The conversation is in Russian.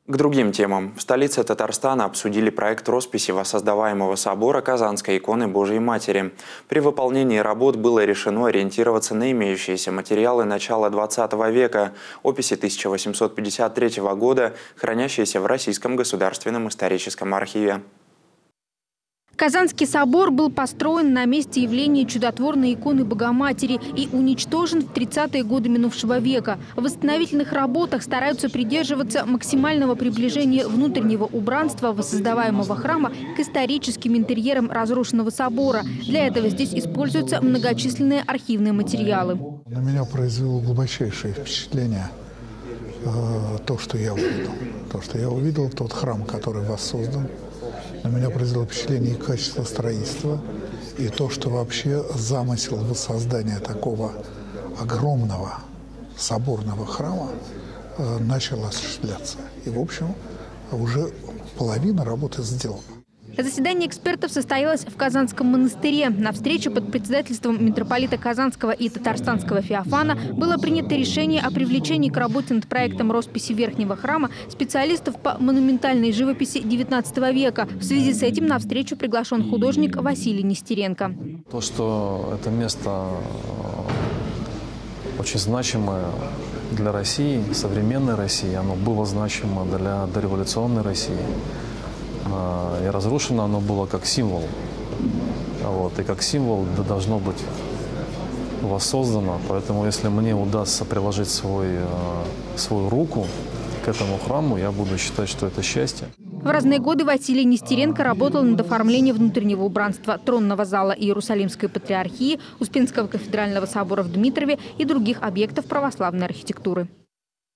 К другим темам. В столице Татарстана обсудили проект росписи воссоздаваемого собора Казанской иконы Божией Матери. При выполнении работ было решено ориентироваться на имеющиеся материалы начала XX века, описи 1853 года, хранящиеся в Российском государственном историческом архиве. Казанский собор был построен на месте явления чудотворной иконы Богоматери и уничтожен в 30-е годы минувшего века. В восстановительных работах стараются придерживаться максимального приближения внутреннего убранства воссоздаваемого храма к историческим интерьерам разрушенного собора. Для этого здесь используются многочисленные архивные материалы. На меня произвело глубочайшее впечатление то, что я увидел. То, что я увидел, тот храм, который воссоздан. На меня произвело впечатление и качество строительства, и то, что вообще замысел воссоздания такого огромного соборного храма начал осуществляться. И, в общем, уже половина работы сделана. Заседание экспертов состоялось в Казанском монастыре. На встрече под председательством митрополита Казанского и Татарстанского Феофана было принято решение о привлечении к работе над проектом росписи Верхнего храма специалистов по монументальной живописи XIX века. В связи с этим на встречу приглашен художник Василий Нестеренко. То, что это место очень значимое для России, современной России, оно было значимо для дореволюционной России. И разрушено оно было как символ. И как символ должно быть воссоздано. Поэтому если мне удастся приложить свою руку к этому храму, я буду считать, что это счастье. В разные годы Василий Нестеренко работал над оформлением внутреннего убранства тронного зала Иерусалимской патриархии, Успенского кафедрального собора в Дмитрове и других объектов православной архитектуры.